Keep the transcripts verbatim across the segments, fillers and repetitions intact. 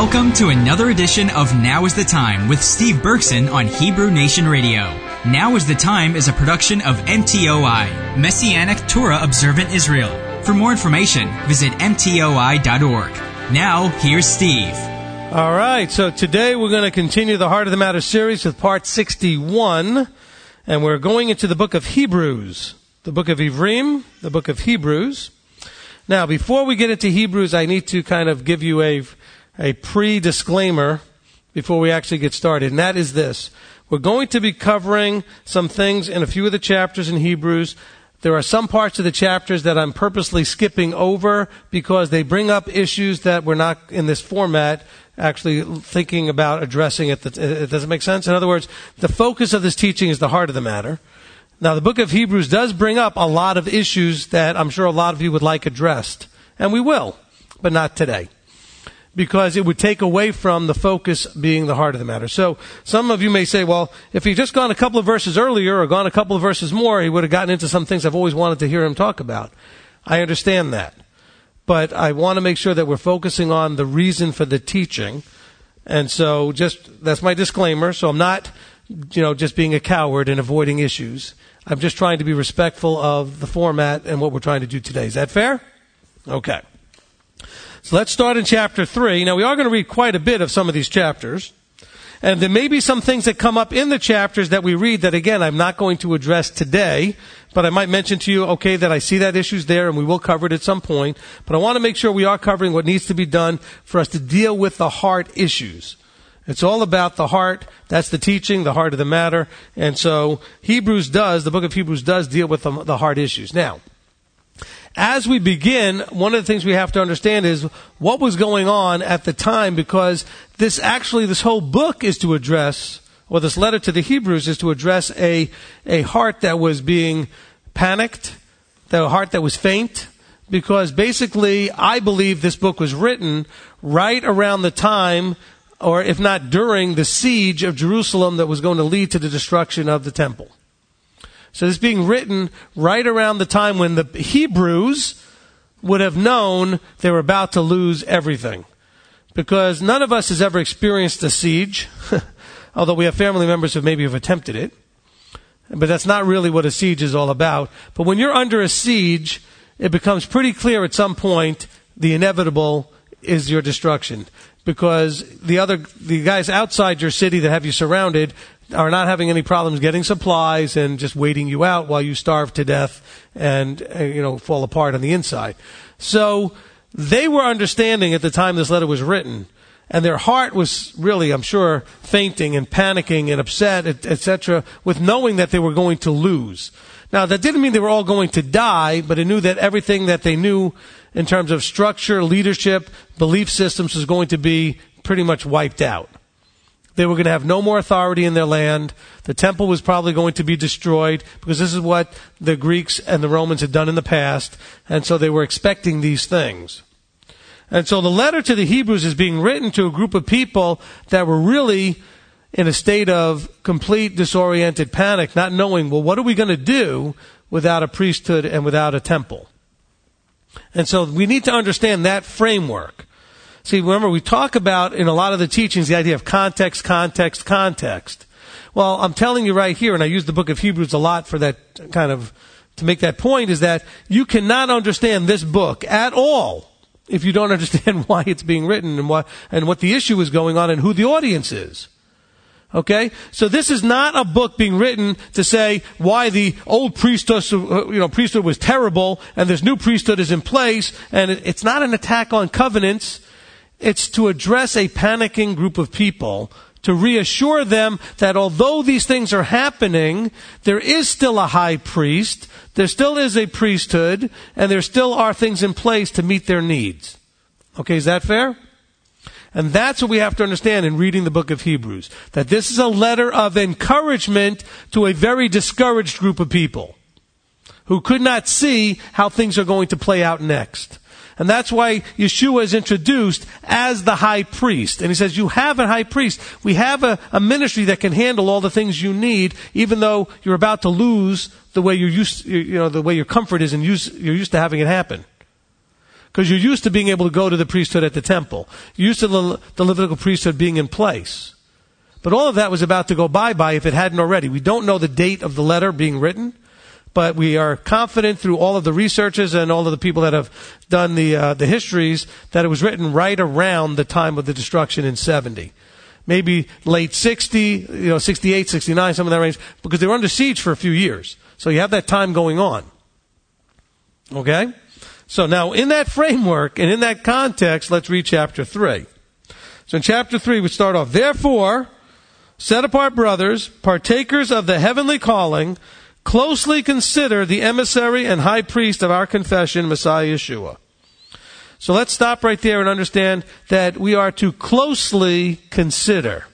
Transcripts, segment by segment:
Welcome to another edition of Now is the Time with Steve Berkson on Hebrew Nation Radio. Now is the Time is a production of M T O I, Messianic Torah Observant Israel. For more information, visit M T O I dot org. Now, here's Steve. All right, so today we're going to continue the Heart of the Matter series with part sixty-one, and we're going into the book of Hebrews, the book of Ivrim, the book of Hebrews. Now, before we get into Hebrews, I need to kind of give you a a pre-disclaimer before we actually get started, and that is this. We're going to be covering some things in a few of the chapters in Hebrews. There are some parts of the chapters that I'm purposely skipping over because they bring up issues that we're not, in this format, actually thinking about addressing it. It doesn't make sense? In other words, the focus of this teaching is the heart of the matter. Now, the book of Hebrews does bring up a lot of issues that I'm sure a lot of you would like addressed, and we will, but not today, because it would take away from the focus being the heart of the matter. So some of you may say, well, if he'd just gone a couple of verses earlier or gone a couple of verses more, he would have gotten into some things I've always wanted to hear him talk about. I understand that. But I want to make sure that we're focusing on the reason for the teaching. And so just, that's my disclaimer. So I'm not, you know, just being a coward and avoiding issues. I'm just trying to be respectful of the format and what we're trying to do today. Is that fair? Okay. So let's start in chapter three. Now, we are going to read quite a bit of some of these chapters. And there may be some things that come up in the chapters that we read that, again, I'm not going to address today. But I might mention to you, okay, that I see that issue's there and we will cover it at some point. But I want to make sure we are covering what needs to be done for us to deal with the heart issues. It's all about the heart. That's the teaching, the heart of the matter. And so Hebrews does, the book of Hebrews does deal with the, the heart issues. Now, as we begin, one of the things we have to understand is what was going on at the time, because this actually, this whole book is to address, or this letter to the Hebrews is to address a, a heart that was being panicked, the heart that was faint, because basically I believe this book was written right around the time, or if not during, the siege of Jerusalem that was going to lead to the destruction of the temple. So this being written right around the time when the Hebrews would have known they were about to lose everything. Because none of us has ever experienced a siege, although we have family members who maybe have attempted it. But that's not really what a siege is all about. But when you're under a siege, it becomes pretty clear at some point the inevitable is your destruction. Because the other, the guys outside your city that have you surrounded are not having any problems getting supplies and just waiting you out while you starve to death and, uh, you know, fall apart on the inside. So they were understanding at the time this letter was written, and their heart was really, I'm sure, fainting and panicking and upset, et cetera, with knowing that they were going to lose. Now, that didn't mean they were all going to die, but it knew that everything that they knew in terms of structure, leadership, belief systems was going to be pretty much wiped out. They were going to have no more authority in their land. The temple was probably going to be destroyed because this is what the Greeks and the Romans had done in the past. And so they were expecting these things. And so the letter to the Hebrews is being written to a group of people that were really in a state of complete disoriented panic, not knowing, well, what are we going to do without a priesthood and without a temple? And so we need to understand that framework. See, remember, we talk about in a lot of the teachings the idea of context, context, context. Well, I'm telling you right here, and I use the book of Hebrews a lot for that kind of, to make that point, is that you cannot understand this book at all if you don't understand why it's being written and what, and what the issue is going on and who the audience is. Okay? So this is not a book being written to say why the old priesthood, you know, priesthood was terrible and this new priesthood is in place, and it's not an attack on covenants. It's to address a panicking group of people, to reassure them that although these things are happening, there is still a high priest, there still is a priesthood, and there still are things in place to meet their needs. Okay, is that fair? And that's what we have to understand in reading the book of Hebrews, that this is a letter of encouragement to a very discouraged group of people who could not see how things are going to play out next. And that's why Yeshua is introduced as the high priest. And he says, you have a high priest. We have a, a ministry that can handle all the things you need, even though you're about to lose the way you're used, you know, the way your comfort is and use, you're used to having it happen. Because you're used to being able to go to the priesthood at the temple. You're used to the, the Levitical priesthood being in place. But all of that was about to go bye-bye if it hadn't already. We don't know the date of the letter being written, but we are confident through all of the researchers and all of the people that have done the uh, the histories that it was written right around the time of the destruction in seventy. Maybe late sixty, you know, sixty-eight, sixty-nine, some of that range, because they were under siege for a few years. So you have that time going on. Okay? So now in that framework and in that context, let's read chapter three. So in chapter three, we start off, therefore, set apart brothers, partakers of the heavenly calling, closely consider the emissary and high priest of our confession, Messiah Yeshua. So let's stop right there and understand that we are to closely consider.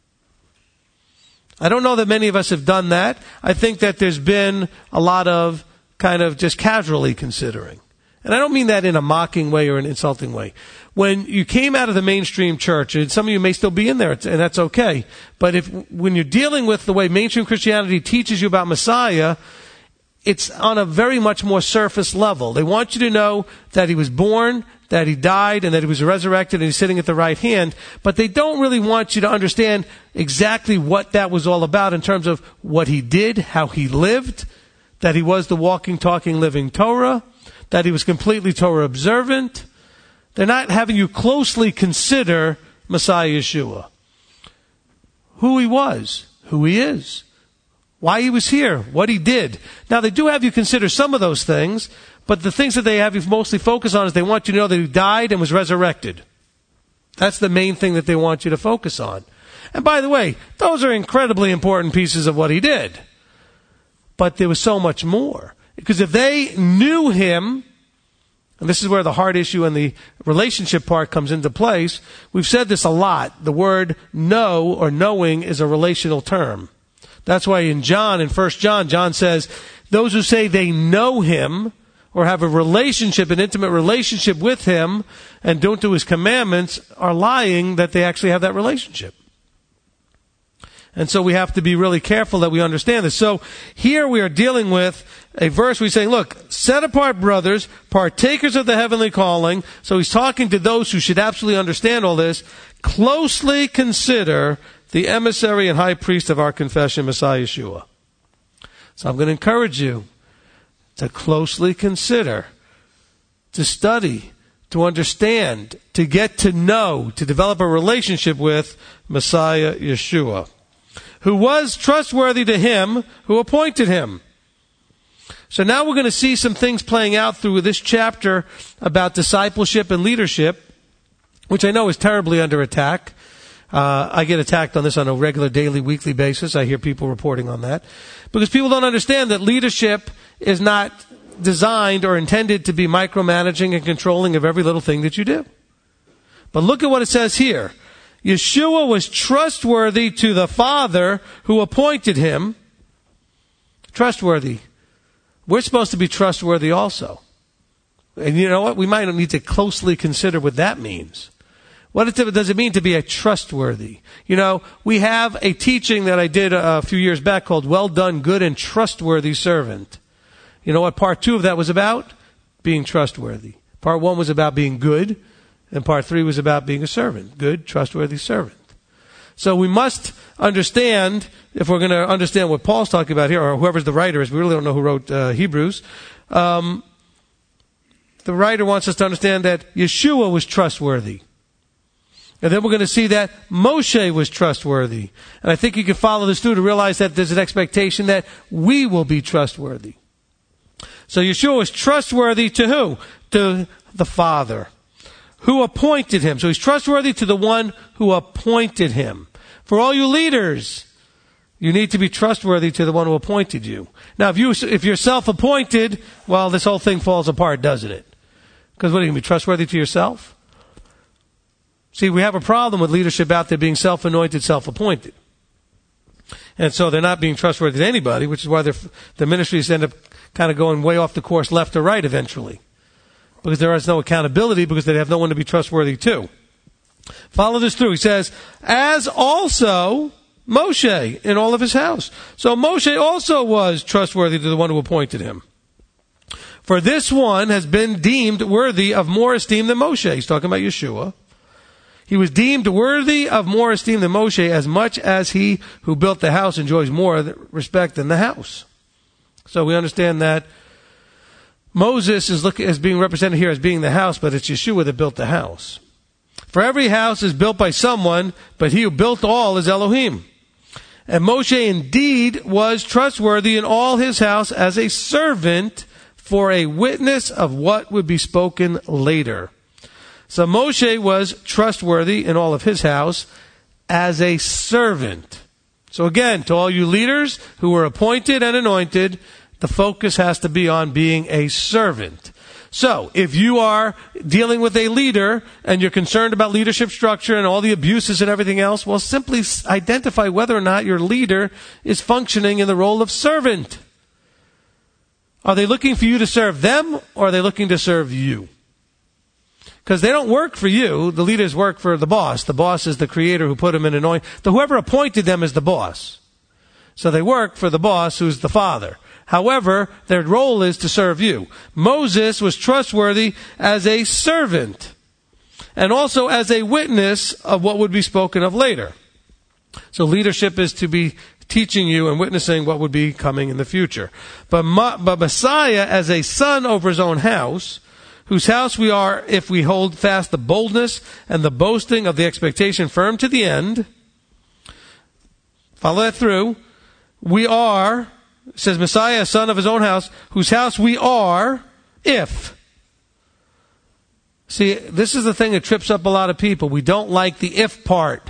I don't know that many of us have done that. I think that there's been a lot of kind of just casually considering. And I don't mean that in a mocking way or an insulting way. When you came out of the mainstream church, and some of you may still be in there, and that's okay, but if when you're dealing with the way mainstream Christianity teaches you about Messiah, it's on a very much more surface level. They want you to know that he was born, that he died, and that he was resurrected, and he's sitting at the right hand, but they don't really want you to understand exactly what that was all about in terms of what he did, how he lived, that he was the walking, talking, living Torah, that he was completely Torah observant. They're not having you closely consider Messiah Yeshua. Who he was, who he is, why he was here, what he did. Now, they do have you consider some of those things, but the things that they have you mostly focus on is they want you to know that he died and was resurrected. That's the main thing that they want you to focus on. And by the way, those are incredibly important pieces of what he did. But there was so much more. Because if they knew him, and this is where the heart issue and the relationship part comes into place, we've said this a lot. The word know or knowing is a relational term. That's why in John, in First John, John says, those who say they know him or have a relationship, an intimate relationship with him and don't do his commandments are lying that they actually have that relationship. And so we have to be really careful that we understand this. So here we are dealing with a verse where he's saying, look, set apart brothers, partakers of the heavenly calling. So he's talking to those who should absolutely understand all this. Closely consider the emissary and high priest of our confession, Messiah Yeshua. So I'm going to encourage you to closely consider, to study, to understand, to get to know, to develop a relationship with Messiah Yeshua, who was trustworthy to him who appointed him. So now we're going to see some things playing out through this chapter about discipleship and leadership, which I know is terribly under attack. Uh, I get attacked on this on a regular daily, weekly basis. I hear people reporting on that. Because people don't understand that leadership is not designed or intended to be micromanaging and controlling of every little thing that you do. But look at what it says here. Yeshua was trustworthy to the Father who appointed him. Trustworthy. We're supposed to be trustworthy also. And you know what? We might need to closely consider what that means. What does it mean to be a trustworthy? You know, we have a teaching that I did a few years back called Well Done, Good and Trustworthy Servant. You know what part two of that was about? Being trustworthy. Part one was about being good, and part three was about being a servant. Good, trustworthy servant. So we must understand, if we're going to understand what Paul's talking about here, or whoever's the writer is, we really don't know who wrote uh, Hebrews. Um, the writer wants us to understand that Yeshua was trustworthy. And then we're going to see that Moshe was trustworthy. And I think you can follow this through to realize that there's an expectation that we will be trustworthy. So Yeshua was trustworthy to who? To the Father, who appointed him. So he's trustworthy to the one who appointed him. For all you leaders, you need to be trustworthy to the one who appointed you. Now, if, you, if you're self-appointed, well, this whole thing falls apart, doesn't it? Because what, are you going to be trustworthy to yourself? See, we have a problem with leadership out there being self-anointed, self-appointed. And so they're not being trustworthy to anybody, which is why the ministries end up kind of going way off the course left or right eventually. Because there is no accountability, because they have no one to be trustworthy to. Follow this through. He says, as also Moshe in all of his house. So Moshe also was trustworthy to the one who appointed him. For this one has been deemed worthy of more esteem than Moshe. He's talking about Yeshua. He was deemed worthy of more esteem than Moshe, as much as he who built the house enjoys more respect than the house. So we understand that Moses is look, is being represented here as being the house, but it's Yeshua that built the house. For every house is built by someone, but he who built all is Elohim. And Moshe indeed was trustworthy in all his house as a servant for a witness of what would be spoken later. So Moshe was trustworthy in all of his house as a servant. So again, to all you leaders who were appointed and anointed, the focus has to be on being a servant. So, if you are dealing with a leader and you're concerned about leadership structure and all the abuses and everything else, well, simply identify whether or not your leader is functioning in the role of servant. Are they looking for you to serve them, or are they looking to serve you? Because they don't work for you. The leaders work for the boss. The boss is the creator who put them in anointing. The whoever appointed them is the boss. So they work for the boss, who's the father. However, their role is to serve you. Moses was trustworthy as a servant and also as a witness of what would be spoken of later. So leadership is to be teaching you and witnessing what would be coming in the future. But, Ma- but Messiah as a son over his own house, whose house we are if we hold fast the boldness and the boasting of the expectation firm to the end. Follow that through. We are... It says Messiah, a son of his own house, whose house we are, if. See, this is the thing that trips up a lot of people. We don't like the if part.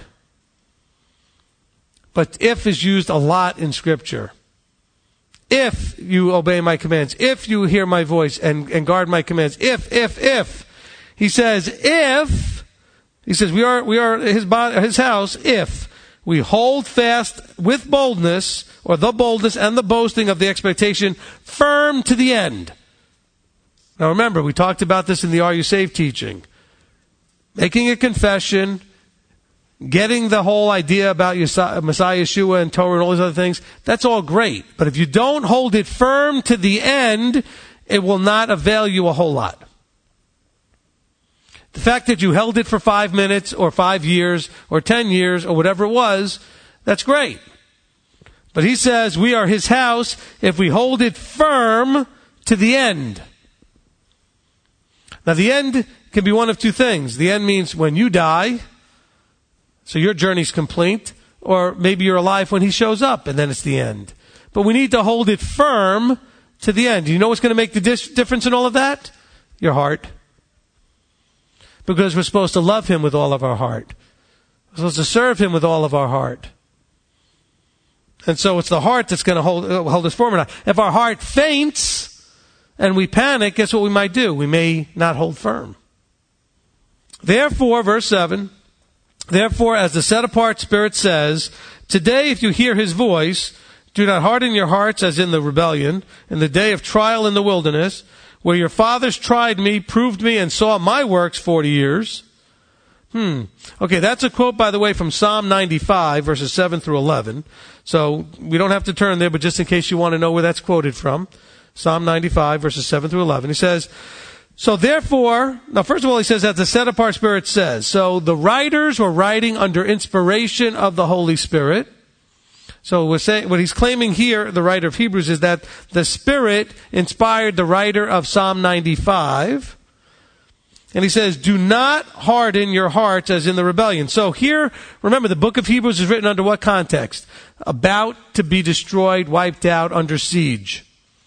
But if is used a lot in Scripture. If you obey my commands, if you hear my voice and, and guard my commands, if, if, if. He says, if, he says, we are, we are his body, his house, if we hold fast with boldness, or the boldness and the boasting of the expectation, firm to the end. Now remember, we talked about this in the Are You Saved teaching. Making a confession, getting the whole idea about Messiah Yeshua and Torah and all these other things, that's all great. But if you don't hold it firm to the end, it will not avail you a whole lot. The fact that you held it for five minutes or five years or ten years or whatever it was, that's great. But he says we are his house if we hold it firm to the end. Now the end can be one of two things. The end means when you die, so your journey's complete, or maybe you're alive when he shows up and then it's the end. But we need to hold it firm to the end. Do you know what's going to make the dis- difference in all of that? Your heart. Because we're supposed to love him with all of our heart. We're supposed to serve him with all of our heart. And so it's the heart that's going to hold, uh, hold us firm. If our heart faints and we panic, guess what we might do? We may not hold firm. Therefore, verse seven, therefore, as the set-apart Spirit says, today if you hear his voice, do not harden your hearts as in the rebellion, in the day of trial in the wilderness, where your fathers tried me, proved me, and saw my works forty years. Hmm. Okay, that's a quote, by the way, from Psalm ninety-five, verses seven through eleven. So we don't have to turn there, but just in case you want to know where that's quoted from, Psalm ninety-five, verses seven through eleven. He says, so therefore, now first of all, he says that the set-apart Spirit says. So the writers were writing under inspiration of the Holy Spirit. So we're saying, what he's claiming here, the writer of Hebrews, is that the Spirit inspired the writer of Psalm ninety-five. And he says, do not harden your hearts as in the rebellion. So here, remember, the book of Hebrews is written under what context? About to be destroyed, wiped out, under siege.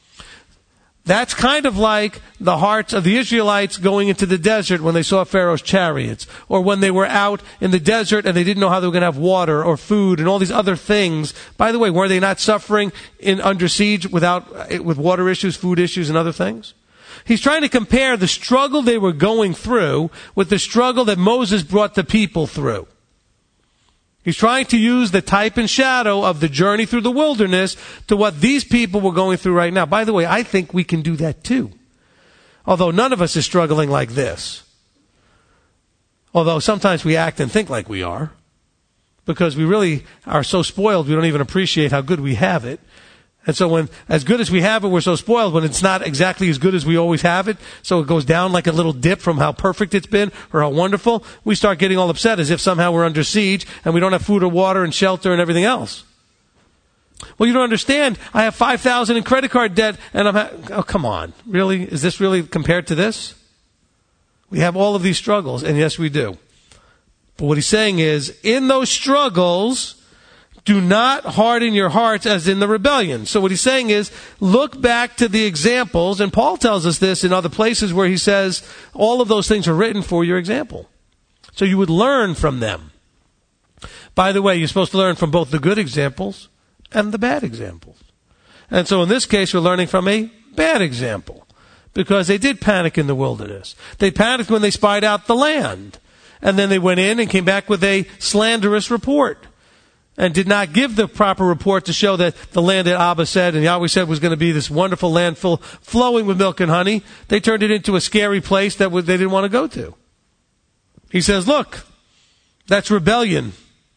That's kind of like the hearts of the Israelites going into the desert when they saw Pharaoh's chariots, or when they were out in the desert and they didn't know how they were going to have water or food and all these other things. By the way, were they not suffering in under siege without with water issues, food issues, and other things? He's trying to compare the struggle they were going through with the struggle that Moses brought the people through. He's trying to use the type and shadow of the journey through the wilderness to what these people were going through right now. By the way, I think we can do that too. Although none of us is struggling like this. Although sometimes we act and think like we are. Because we really are so spoiled we don't even appreciate how good we have it. And so when, as good as we have it, we're so spoiled when it's not exactly as good as we always have it. So it goes down like a little dip from how perfect it's been or how wonderful. We start getting all upset as if somehow we're under siege and we don't have food or water and shelter and everything else. Well, you don't understand. I have five thousand in credit card debt and I'm, ha- oh, come on. Really? Is this really compared to this? We have all of these struggles, and yes, we do. But what he's saying is, in those struggles, do not harden your hearts as in the rebellion. So what he's saying is, look back to the examples, and Paul tells us this in other places where he says, all of those things are written for your example. So you would learn from them. By the way, you're supposed to learn from both the good examples and the bad examples. And so in this case, we're learning from a bad example, because they did panic in the wilderness. They panicked when they spied out the land. And then they went in and came back with a slanderous report and did not give the proper report to show that the land that Abba said and Yahweh said was going to be this wonderful land full, flowing with milk and honey. They turned it into a scary place that they didn't want to go to. He says, look, that's rebellion.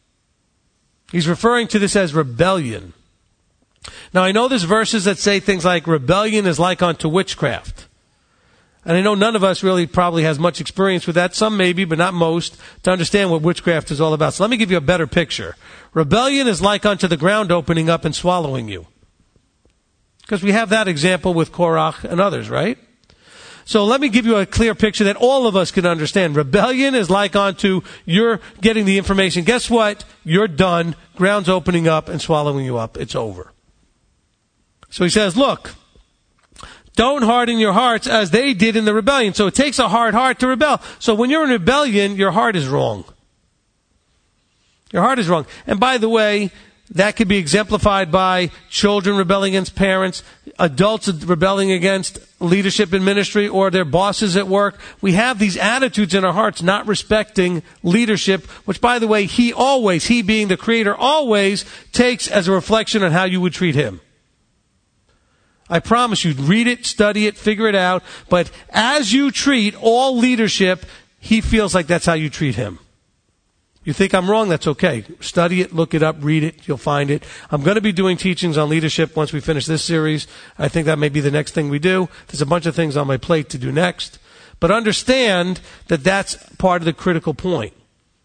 He's referring to this as rebellion. Now, I know there's verses that say things like rebellion is like unto witchcraft. And I know none of us really probably has much experience with that. Some maybe, but not most, to understand what witchcraft is all about. So let me give you a better picture. Rebellion is like unto the ground opening up and swallowing you. Because we have that example with Korach and others, right? So let me give you a clear picture that all of us can understand. Rebellion is like unto you're getting the information. Guess what? You're done. Ground's opening up and swallowing you up. It's over. So he says, look, don't harden your hearts as they did in the rebellion. So it takes a hard heart to rebel. So when you're in rebellion, your heart is wrong. Your heart is wrong. And by the way, that could be exemplified by children rebelling against parents, adults rebelling against leadership in ministry or their bosses at work. We have these attitudes in our hearts not respecting leadership, which by the way, he always, he being the creator, always takes as a reflection on how you would treat him. I promise you, read it, study it, figure it out. But as you treat all leadership, he feels like that's how you treat him. You think I'm wrong? That's okay. Study it, look it up, read it. You'll find it. I'm going to be doing teachings on leadership once we finish this series. I think that may be the next thing we do. There's a bunch of things on my plate to do next. But understand that that's part of the critical point.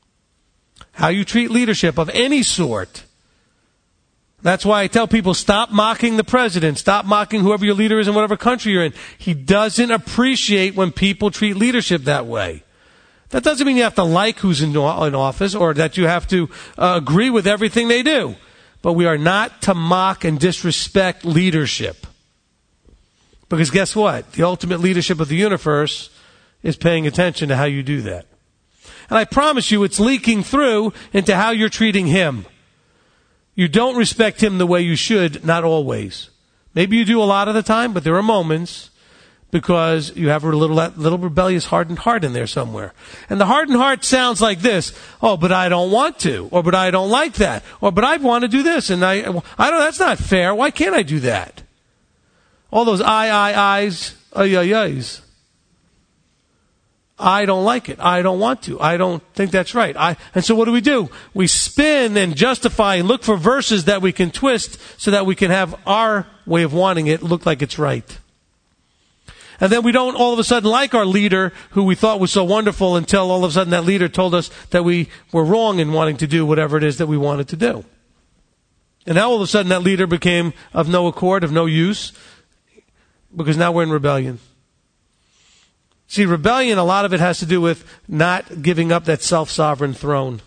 How you treat leadership of any sort. That's why I tell people, stop mocking the president. Stop mocking whoever your leader is in whatever country you're in. He doesn't appreciate when people treat leadership that way. That doesn't mean you have to like who's in, in office or that you have to uh, agree with everything they do. But we are not to mock and disrespect leadership. Because guess what? The ultimate leadership of the universe is paying attention to how you do that. And I promise you, it's leaking through into how you're treating him. You don't respect him the way you should, not always. Maybe you do a lot of the time, but there are moments because you have a little little rebellious hardened heart in there somewhere. And the hardened heart sounds like this. Oh, but I don't want to. Or, but I don't like that. Or, but I want to do this. And I, I don't, that's not fair. Why can't I do that? All those I, I, I's, ay, ay, ay's. I don't like it. I don't want to. I don't think that's right. I, and so what do we do? We spin and justify and look for verses that we can twist so that we can have our way of wanting it look like it's right. And then we don't all of a sudden like our leader who we thought was so wonderful until all of a sudden that leader told us that we were wrong in wanting to do whatever it is that we wanted to do. And now all of a sudden that leader became of no accord, of no use, because now we're in rebellion. See, rebellion, a lot of it has to do with not giving up that self-sovereign throne.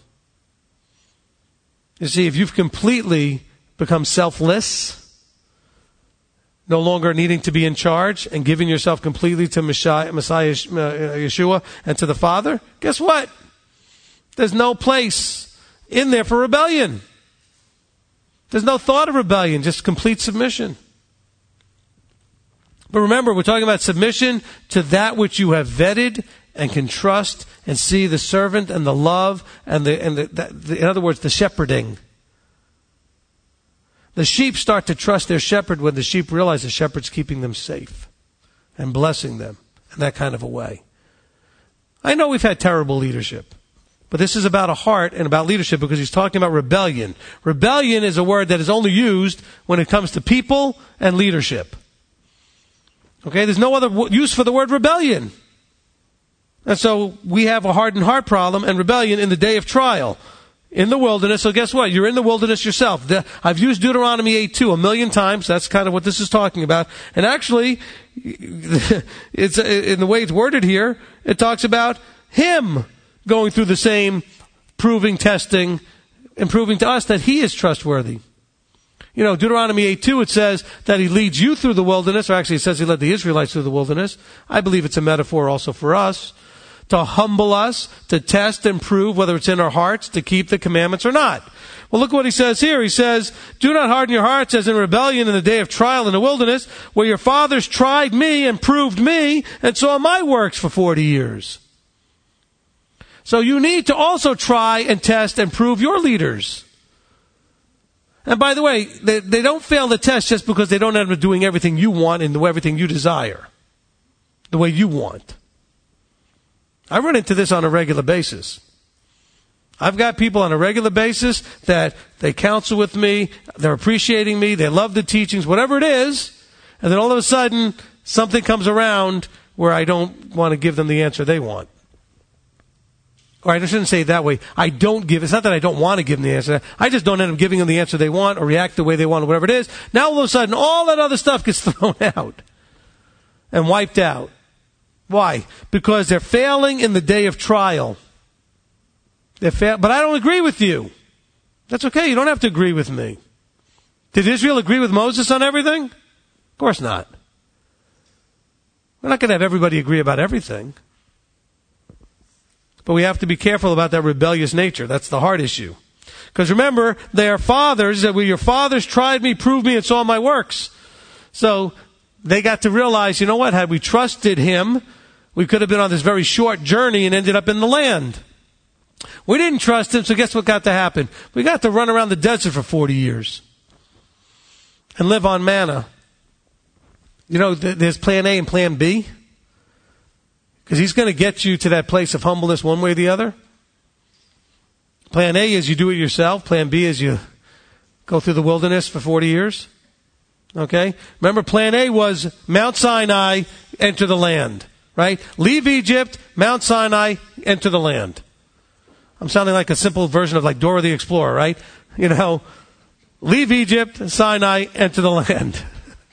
You see, if you've completely become selfless, no longer needing to be in charge and giving yourself completely to Messiah, Messiah Yeshua and to the Father, guess what? There's no place in there for rebellion. There's no thought of rebellion, just complete submission. But remember, we're talking about submission to that which you have vetted and can trust and see the servant and the love and the, and the, the, the in other words, the shepherding. The sheep start to trust their shepherd when the sheep realize the shepherd's keeping them safe and blessing them in that kind of a way. I know we've had terrible leadership. But this is about a heart and about leadership because he's talking about rebellion. Rebellion is a word that is only used when it comes to people and leadership. Okay, there's no other use for the word rebellion. And so we have a hardened heart problem and rebellion in the day of trial. In the wilderness. So guess what? You're in the wilderness yourself. I've used Deuteronomy eight two a million times. That's kind of what this is talking about. And actually, it's in the way it's worded here, it talks about him going through the same proving, testing, and proving to us that he is trustworthy. You know, Deuteronomy eight two, it says that he leads you through the wilderness, or actually it says he led the Israelites through the wilderness. I believe it's a metaphor also for us. To humble us, to test and prove whether it's in our hearts to keep the commandments or not. Well, look what he says here. He says, do not harden your hearts as in rebellion in the day of trial in the wilderness, where your fathers tried me and proved me and saw my works for forty years. So you need to also try and test and prove your leaders. And by the way, they, they don't fail the test just because they don't end up doing everything you want and do everything you desire, the way you want. I run into this on a regular basis. I've got people on a regular basis that they counsel with me, they're appreciating me, they love the teachings, whatever it is, and then all of a sudden, something comes around where I don't want to give them the answer they want. Or I shouldn't say it that way. I don't give, it's not that I don't want to give them the answer, I just don't end up giving them the answer they want or react the way they want or whatever it is. Now all of a sudden, all that other stuff gets thrown out and wiped out. Why? Because they're failing in the day of trial. They're fail- but I don't agree with you. That's okay. You don't have to agree with me. Did Israel agree with Moses on everything? Of course not. We're not going to have everybody agree about everything. But we have to be careful about that rebellious nature. That's the hard issue. Because remember, they are fathers, that your fathers tried me, proved me, and saw my works. So they got to realize, you know what, had we trusted him, we could have been on this very short journey and ended up in the land. We didn't trust him, so guess what got to happen? We got to run around the desert for forty years and live on manna. You know, there's plan A and plan B. Because he's going to get you to that place of humbleness one way or the other. Plan A is you do it yourself. Plan B is you go through the wilderness for forty years. Okay? Remember, plan A was Mount Sinai, enter the land. Right? Leave Egypt, Mount Sinai, enter the land. I'm sounding like a simple version of like Dora the Explorer, right? You know, leave Egypt, Sinai, enter the land.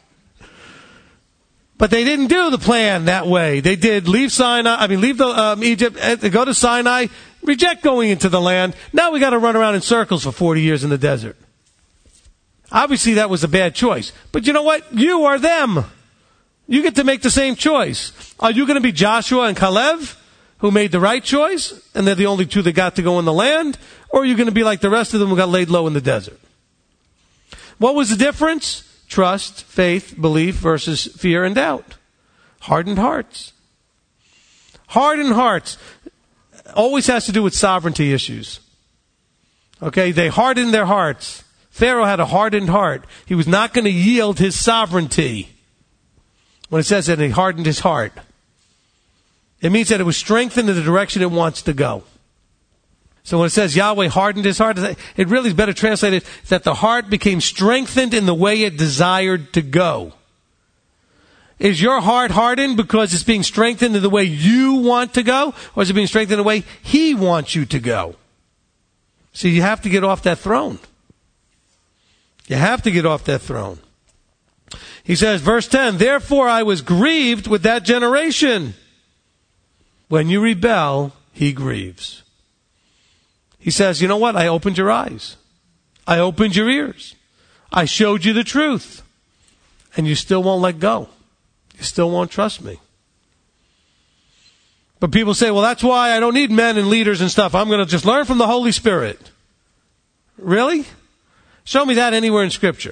But they didn't do the plan that way. They did leave Sinai, I mean, leave the, um, Egypt, go to Sinai, reject going into the land. Now we got to run around in circles for forty years in the desert. Obviously that was a bad choice. But you know what? You are them. You get to make the same choice. Are you going to be Joshua and Caleb, who made the right choice, and they're the only two that got to go in the land? Or are you going to be like the rest of them who got laid low in the desert? What was the difference? Trust, faith, belief versus fear and doubt. Hardened hearts. Hardened hearts always has to do with sovereignty issues. Okay, they hardened their hearts. Pharaoh had a hardened heart. He was not going to yield his sovereignty. When it says that he hardened his heart, it means that it was strengthened in the direction it wants to go. So when it says Yahweh hardened his heart, it really is better translated that the heart became strengthened in the way it desired to go. Is your heart hardened because it's being strengthened in the way you want to go? Or is it being strengthened in the way he wants you to go? See, you have to get off that throne. You have to get off that throne. He says, verse ten, therefore I was grieved with that generation. When you rebel, he grieves. He says, you know what? I opened your eyes. I opened your ears. I showed you the truth. And you still won't let go. You still won't trust me. But people say, well, that's why I don't need men and leaders and stuff. I'm going to just learn from the Holy Spirit. Really? Show me that anywhere in Scripture.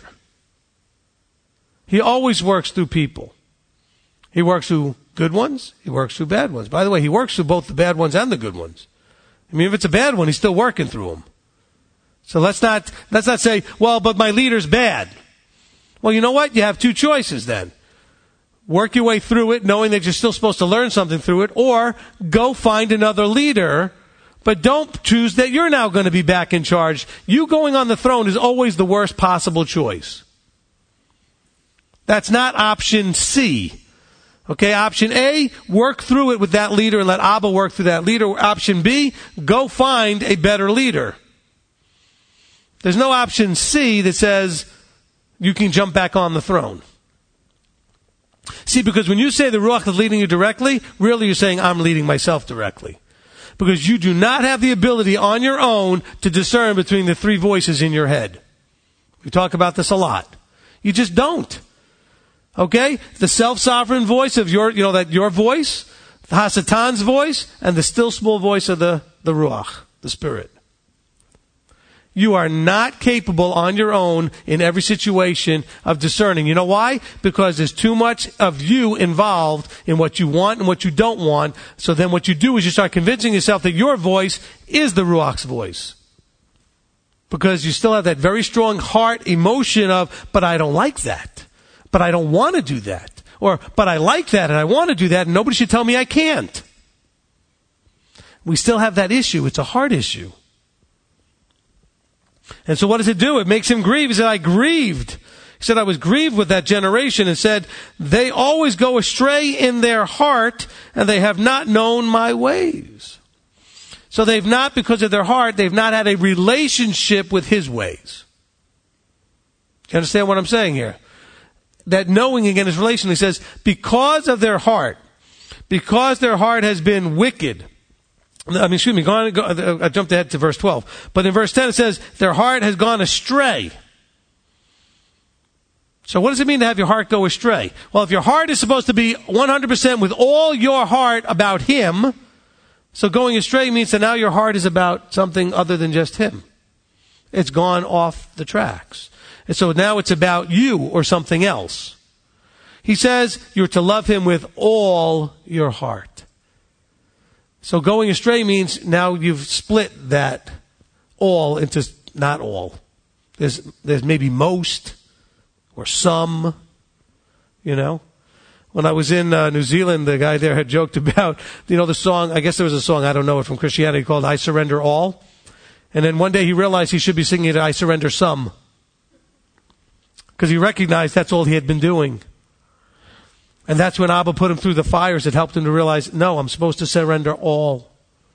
He always works through people. He works through good ones. He works through bad ones. By the way, he works through both the bad ones and the good ones. I mean, if it's a bad one, he's still working through them. So let's not, let's not say, well, but my leader's bad. Well, you know what? You have two choices then. Work your way through it, knowing that you're still supposed to learn something through it, or go find another leader, But don't choose that you're now going to be back in charge. You going on the throne is always the worst possible choice. That's not option C. Okay, option A, work through it with that leader and let Abba work through that leader. Option B, go find a better leader. There's no option C that says you can jump back on the throne. See, because when you say the Ruach is leading you directly, really you're saying I'm leading myself directly. Because you do not have the ability on your own to discern between the three voices in your head. We talk about this a lot. You just don't. Okay? The self-sovereign voice of your, you know, that your voice, the Hasatan's voice, and the still small voice of the, the Ruach, the Spirit. You are not capable on your own in every situation of discerning. You know why? Because there's too much of you involved in what you want and what you don't want. So then what you do is you start convincing yourself that your voice is the Ruach's voice. Because you still have that very strong heart emotion of, but I don't like that. But I don't want to do that. Or, but I like that and I want to do that and nobody should tell me I can't. We still have that issue. It's a heart issue. And so what does it do? It makes him grieve. He said, I grieved. He said, I was grieved with that generation, and said, they always go astray in their heart, and they have not known my ways. So they've not, because of their heart, they've not had a relationship with his ways. You understand what I'm saying here? That knowing again is relational. He says, because of their heart, because their heart has been wicked, I mean, excuse me, go on, go, I jumped ahead to verse twelve. But in verse ten it says, their heart has gone astray. So what does it mean to have your heart go astray? Well, if your heart is supposed to be one hundred percent with all your heart about him, so going astray means that now your heart is about something other than just him. It's gone off the tracks. And so now it's about you or something else. He says you're to love him with all your heart. So going astray means now you've split that all into not all. There's, there's maybe most or some, you know. When I was in uh, New Zealand, the guy there had joked about, you know, the song, I guess there was a song, I don't know it, from Christianity called I Surrender All. And then one day he realized he should be singing it, I Surrender Some. Because he recognized that's all he had been doing. And that's when Abba put him through the fires that helped him to realize, no, I'm supposed to surrender all.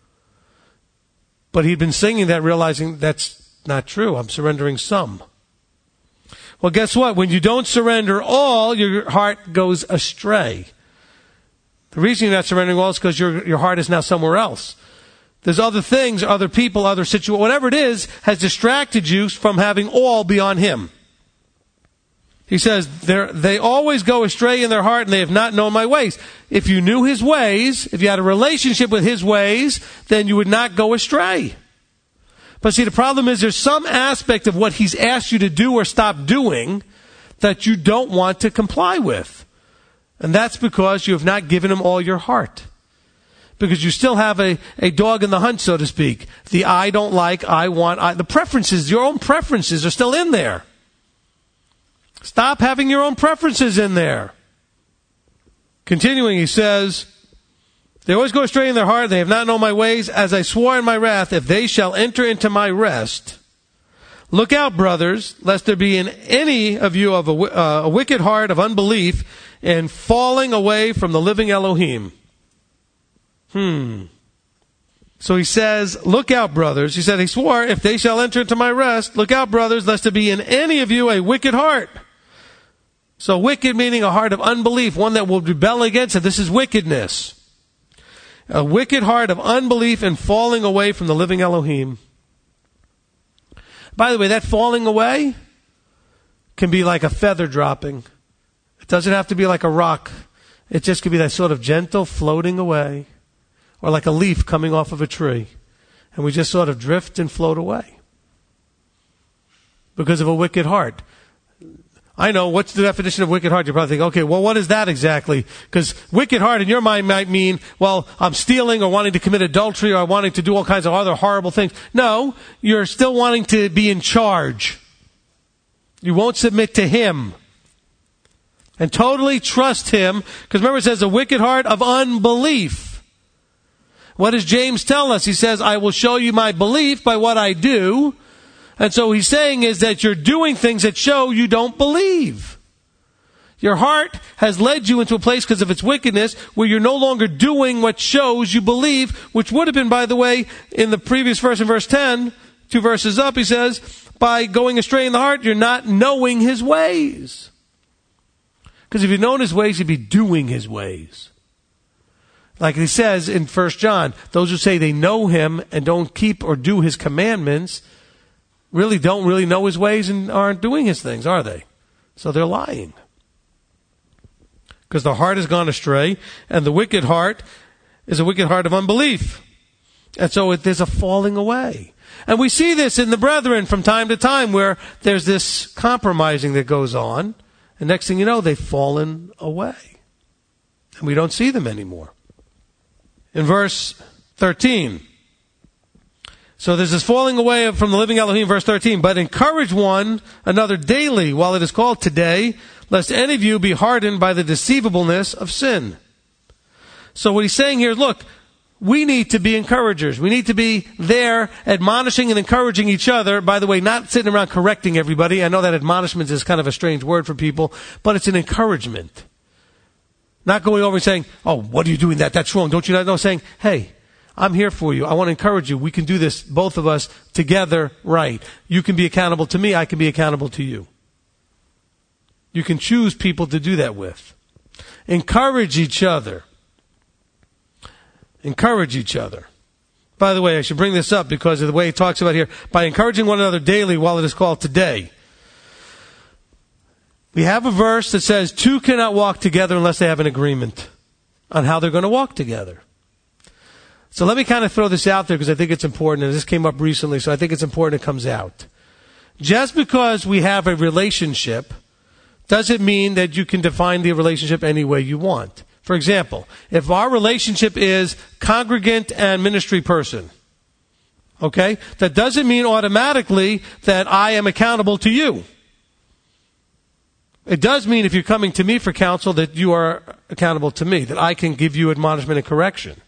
But he'd been singing that, realizing that's not true. I'm surrendering some. Well, guess what? When you don't surrender all, your heart goes astray. The reason you're not surrendering all is because your, your heart is now somewhere else. There's other things, other people, other situations, whatever it is, has distracted you from having all beyond him. He says, they always go astray in their heart and they have not known my ways. If you knew his ways, if you had a relationship with his ways, then you would not go astray. But see, the problem is there's some aspect of what he's asked you to do or stop doing that you don't want to comply with. And that's because you have not given him all your heart. Because you still have a, a dog in the hunt, so to speak. The I don't like, I want, I, the preferences, your own preferences are still in there. Stop having your own preferences in there. Continuing, he says, they always go astray in their heart. They have not known my ways. As I swore in my wrath, if they shall enter into my rest, look out, brothers, lest there be in any of you of a, uh, a wicked heart of unbelief and falling away from the living Elohim. Hmm. So he says, look out, brothers. He said, he swore, if they shall enter into my rest, look out, brothers, lest there be in any of you a wicked heart. So wicked meaning a heart of unbelief, one that will rebel against it. This is wickedness. A wicked heart of unbelief and falling away from the living Elohim. By the way, that falling away can be like a feather dropping. It doesn't have to be like a rock. It just could be that sort of gentle floating away. Or like a leaf coming off of a tree. And we just sort of drift and float away. Because of a wicked heart. I know, what's the definition of wicked heart? You're probably thinking, okay, well, what is that exactly? Because wicked heart in your mind might mean, well, I'm stealing or wanting to commit adultery or wanting to do all kinds of other horrible things. No, you're still wanting to be in charge. You won't submit to him. And totally trust him. Because remember it says a wicked heart of unbelief. What does James tell us? He says, I will show you my belief by what I do. And so he's saying is that you're doing things that show you don't believe. Your heart has led you into a place because of its wickedness where you're no longer doing what shows you believe, which would have been, by the way, in the previous verse in verse ten, two verses up, he says, by going astray in the heart, you're not knowing his ways. Because if you'd known his ways, you'd be doing his ways. Like he says in First John, those who say they know him and don't keep or do his commandments really don't really know his ways and aren't doing his things, are they? So they're lying. Because the heart has gone astray, and the wicked heart is a wicked heart of unbelief. And so it, there's a falling away. And we see this in the brethren from time to time where there's this compromising that goes on, and next thing you know, they've fallen away. And we don't see them anymore. In verse thirteen, so there's this falling away from the living Elohim, verse thirteen, but encourage one another daily while it is called today, lest any of you be hardened by the deceivableness of sin. So what he's saying here is, look, we need to be encouragers. We need to be there admonishing and encouraging each other. By the way, not sitting around correcting everybody. I know that admonishment is kind of a strange word for people, but it's an encouragement. Not going over and saying, oh, what are you doing that? That's wrong. Don't you know? Saying, hey, I'm here for you. I want to encourage you. We can do this, both of us, together, right. You can be accountable to me. I can be accountable to you. You can choose people to do that with. Encourage each other. Encourage each other. By the way, I should bring this up because of the way he talks about here. By encouraging one another daily while it is called today. We have a verse that says two cannot walk together unless they have an agreement on how they're going to walk together. So let me kind of throw this out there because I think it's important, and this came up recently, so I think it's important it comes out. Just because we have a relationship doesn't mean that you can define the relationship any way you want. For example, if our relationship is congregant and ministry person, okay, that doesn't mean automatically that I am accountable to you. It does mean if you're coming to me for counsel that you are accountable to me, that I can give you admonishment and correction.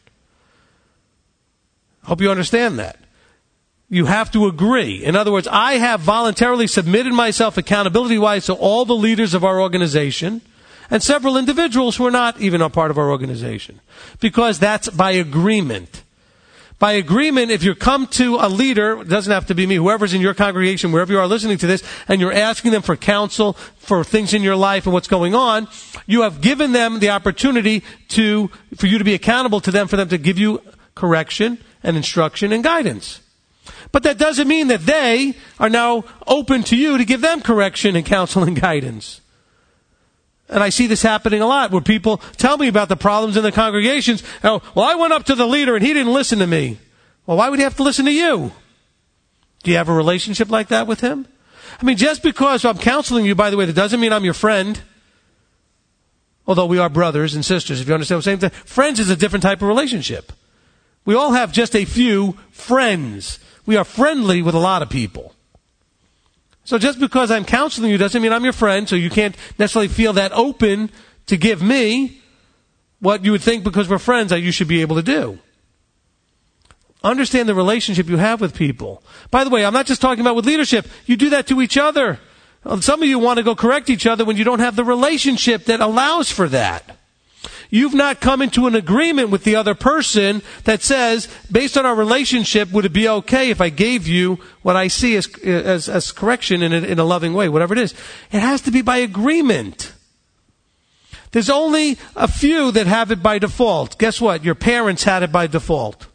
Hope you understand that. You have to agree. In other words, I have voluntarily submitted myself accountability-wise to all the leaders of our organization and several individuals who are not even a part of our organization. Because that's by agreement. By agreement, if you come to a leader, it doesn't have to be me, whoever's in your congregation, wherever you are listening to this, and you're asking them for counsel for things in your life and what's going on, you have given them the opportunity to, for you to be accountable to them, for them to give you correction and instruction and guidance. But that doesn't mean that they are now open to you to give them correction and counsel and guidance. And I see this happening a lot where people tell me about the problems in the congregations. Oh, well, I went up to the leader and he didn't listen to me. Well, why would he have to listen to you? Do you have a relationship like that with him? I mean, just because I'm counseling you, by the way, that doesn't mean I'm your friend. Although we are brothers and sisters, if you understand what I'm saying. Friends is a different type of relationship. We all have just a few friends. We are friendly with a lot of people. So just because I'm counseling you doesn't mean I'm your friend, so you can't necessarily feel that open to give me what you would think because we're friends that you should be able to do. Understand the relationship you have with people. By the way, I'm not just talking about with leadership. You do that to each other. Some of you want to go correct each other when you don't have the relationship that allows for that. You've not come into an agreement with the other person that says, based on our relationship, would it be okay if I gave you what I see as as, as correction in a, in a loving way, whatever it is. It has to be by agreement. There's only a few that have it by default. Guess what? Your parents had it by default.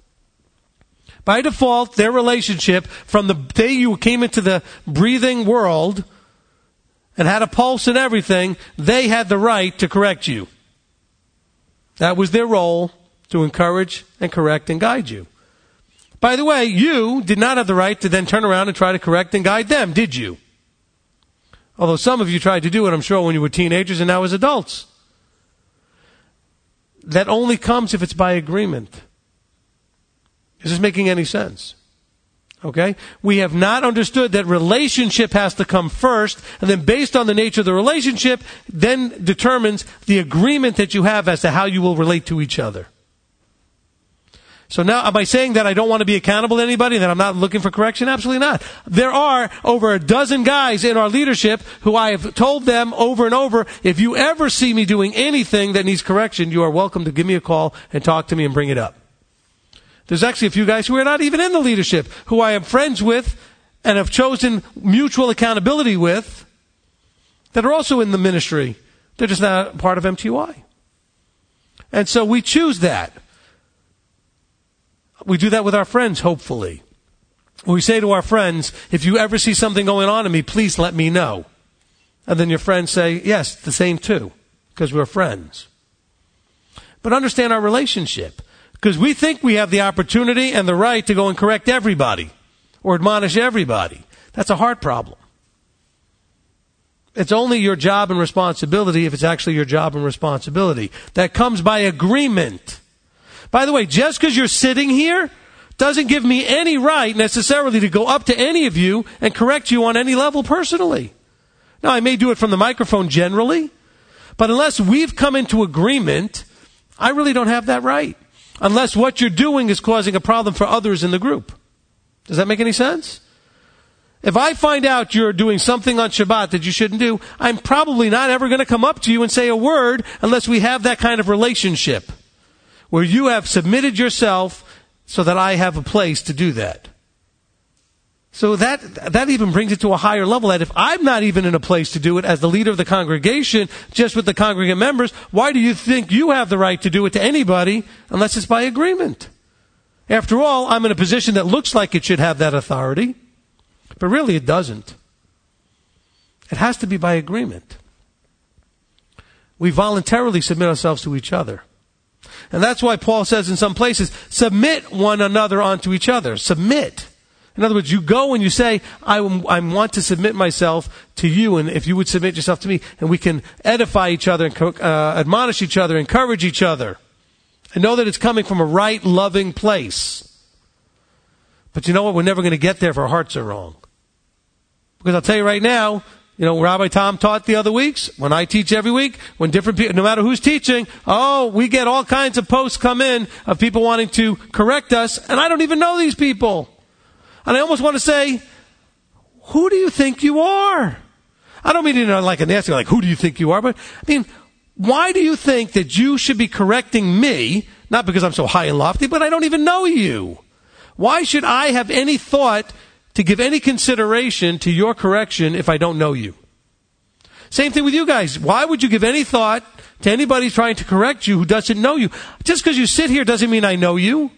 By default, their relationship, from the day you came into the breathing world and had a pulse and everything, they had the right to correct you. That was their role, to encourage and correct and guide you. By the way, you did not have the right to then turn around and try to correct and guide them, did you? Although some of you tried to do it, I'm sure, when you were teenagers and now as adults. That only comes if it's by agreement. Is this making any sense? Okay? We have not understood that relationship has to come first, and then based on the nature of the relationship, then determines the agreement that you have as to how you will relate to each other. So now, am I saying that I don't want to be accountable to anybody, that I'm not looking for correction? Absolutely not. There are over a dozen guys in our leadership who I have told them over and over, if you ever see me doing anything that needs correction, you are welcome to give me a call and talk to me and bring it up. There's actually a few guys who are not even in the leadership, who I am friends with and have chosen mutual accountability with, that are also in the ministry. They're just not part of M T O I. And so we choose that. We do that with our friends, hopefully. We say to our friends, if you ever see something going on in me, please let me know. And then your friends say, yes, the same too, because we're friends. But understand our relationship, because we think we have the opportunity and the right to go and correct everybody or admonish everybody. That's a heart problem. It's only your job and responsibility if it's actually your job and responsibility. That comes by agreement. By the way, just because you're sitting here doesn't give me any right necessarily to go up to any of you and correct you on any level personally. Now, I may do it from the microphone generally, but unless we've come into agreement, I really don't have that right. Unless what you're doing is causing a problem for others in the group. Does that make any sense? If I find out you're doing something on Shabbat that you shouldn't do, I'm probably not ever going to come up to you and say a word unless we have that kind of relationship, where you have submitted yourself so that I have a place to do that. So that that even brings it to a higher level, that if I'm not even in a place to do it as the leader of the congregation, just with the congregant members, why do you think you have the right to do it to anybody unless it's by agreement? After all, I'm in a position that looks like it should have that authority, but really it doesn't. It has to be by agreement. We voluntarily submit ourselves to each other. And that's why Paul says in some places, submit one another unto each other. Submit. In other words, you go and you say, I, I want to submit myself to you, and if you would submit yourself to me, and we can edify each other, and uh, admonish each other, encourage each other, and know that it's coming from a right, loving place. But you know what? We're never going to get there if our hearts are wrong. Because I'll tell you right now, you know, Rabbi Tom taught the other weeks, when I teach every week, when different people, no matter who's teaching, oh, we get all kinds of posts come in of people wanting to correct us, and I don't even know these people. And I almost want to say, who do you think you are? I don't mean to, you know, like a nasty, like, who do you think you are? But, I mean, why do you think that you should be correcting me? Not because I'm so high and lofty, but I don't even know you. Why should I have any thought to give any consideration to your correction if I don't know you? Same thing with you guys. Why would you give any thought to anybody trying to correct you who doesn't know you? Just because you sit here doesn't mean I know you.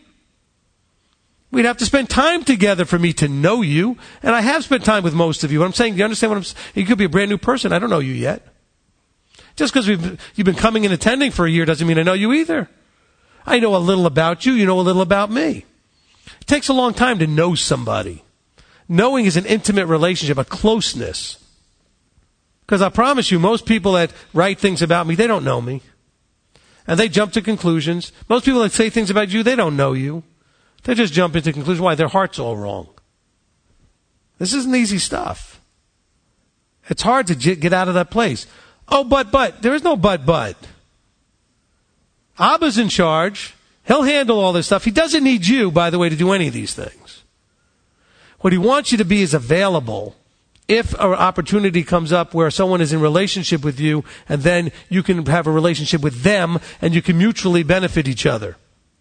We'd have to spend time together for me to know you. And I have spent time with most of you. What I'm saying, do you understand what I'm saying? You could be a brand new person. I don't know you yet. Just because we've, you've been coming and attending for a year doesn't mean I know you either. I know a little about you. You know a little about me. It takes a long time to know somebody. Knowing is an intimate relationship, a closeness. Because I promise you, most people that write things about me, they don't know me. And they jump to conclusions. Most people that say things about you, they don't know you. They just jump into conclusions. Why? Their heart's all wrong. This isn't easy stuff. It's hard to get out of that place. Oh, but, but. There is no but, but. Abba's in charge. He'll handle all this stuff. He doesn't need you, by the way, to do any of these things. What he wants you to be is available if an opportunity comes up where someone is in relationship with you, and then you can have a relationship with them, and you can mutually benefit each other.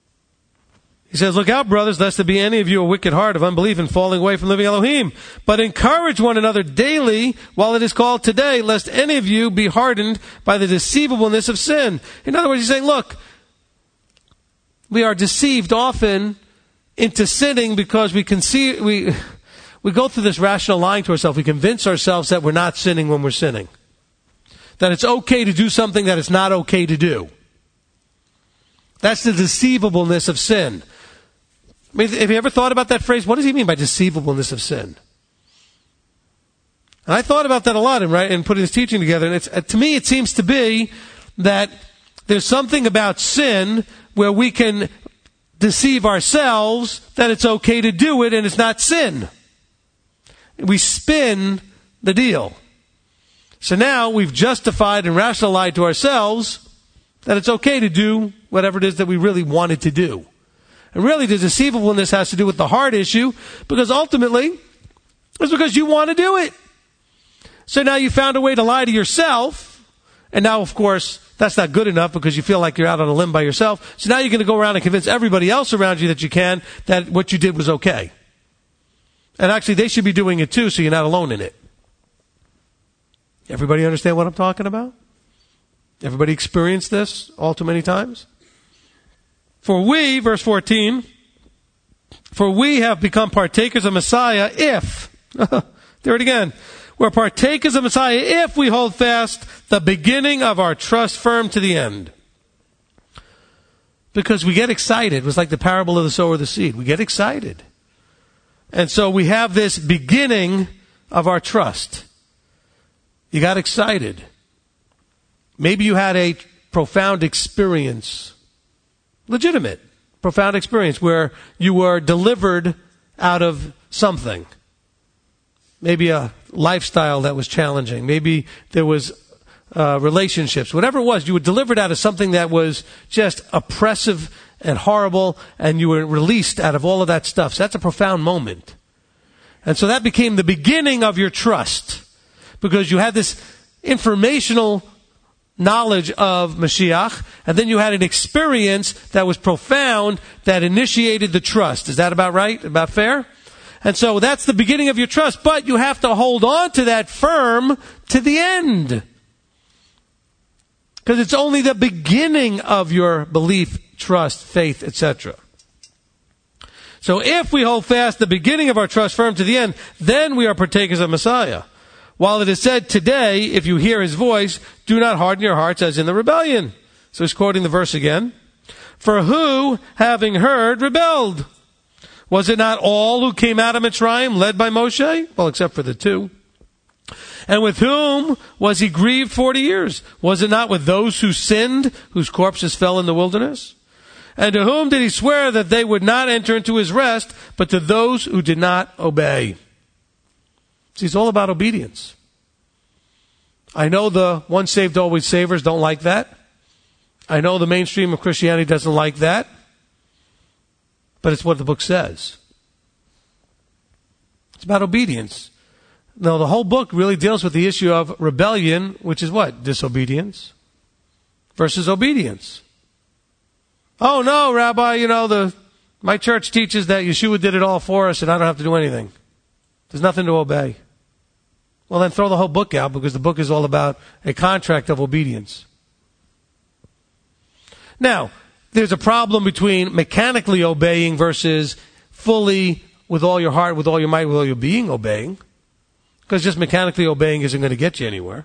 He says, look out, brothers, lest there be any of you a wicked heart of unbelief and falling away from living Elohim. But encourage one another daily while it is called today, lest any of you be hardened by the deceivableness of sin. In other words, he's saying, look, we are deceived often into sinning because we conceive, we, we go through this rational lying to ourselves. We convince ourselves that we're not sinning when we're sinning. That it's okay to do something that it's not okay to do. That's the deceivableness of sin. I mean, have you ever thought about that phrase? What does he mean by deceivableness of sin? And I thought about that a lot in, right, in putting this teaching together. And it's, uh, to me, it seems to be that there's something about sin where we can deceive ourselves that it's okay to do it and it's not sin. We spin the deal. So now we've justified and rationalized to ourselves that it's okay to do whatever it is that we really wanted to do. And really, the deceivableness has to do with the heart issue, because ultimately, it's because you want to do it. So now you found a way to lie to yourself, and now, of course, that's not good enough because you feel like you're out on a limb by yourself. So now you're going to go around and convince everybody else around you that you can, that what you did was okay. And actually, they should be doing it too, so you're not alone in it. Everybody understand what I'm talking about? Everybody experienced this all too many times? For we, verse fourteen, for we have become partakers of Messiah if, there it again, we're partakers of Messiah if we hold fast the beginning of our trust firm to the end. Because we get excited. It was like the parable of the sower of the seed. We get excited. And so we have this beginning of our trust. You got excited. Maybe you had a profound experience, legitimate, profound experience where you were delivered out of something. Maybe a lifestyle that was challenging. Maybe there was uh, relationships. Whatever it was, you were delivered out of something that was just oppressive and horrible, and you were released out of all of that stuff. So that's a profound moment. And so that became the beginning of your trust, because you had this informational knowledge of Mashiach, and then you had an experience that was profound that initiated the trust. Is that about right? About fair? And so that's the beginning of your trust, but you have to hold on to that firm to the end. Because it's only the beginning of your belief, trust, faith, et cetera. So if we hold fast the beginning of our trust firm to the end, then we are partakers of Messiah. While it is said today, if you hear his voice, do not harden your hearts as in the rebellion. So he's quoting the verse again. For who, having heard, rebelled? Was it not all who came out of Mitzrayim led by Moshe? Well, except for the two. And with whom was he grieved forty years? Was it not with those who sinned, whose corpses fell in the wilderness? And to whom did he swear that they would not enter into his rest, but to those who did not obey? See, it's all about obedience. I know the once saved, always savers don't like that. I know the mainstream of Christianity doesn't like that. But it's what the book says. It's about obedience. Now, the whole book really deals with the issue of rebellion, which is what? Disobedience versus obedience. Oh, no, Rabbi, you know, the my church teaches that Yeshua did it all for us and I don't have to do anything. There's nothing to obey. Well, then throw the whole book out, because the book is all about a contract of obedience. Now, there's a problem between mechanically obeying versus fully, with all your heart, with all your might, with all your being, obeying. Because just mechanically obeying isn't going to get you anywhere.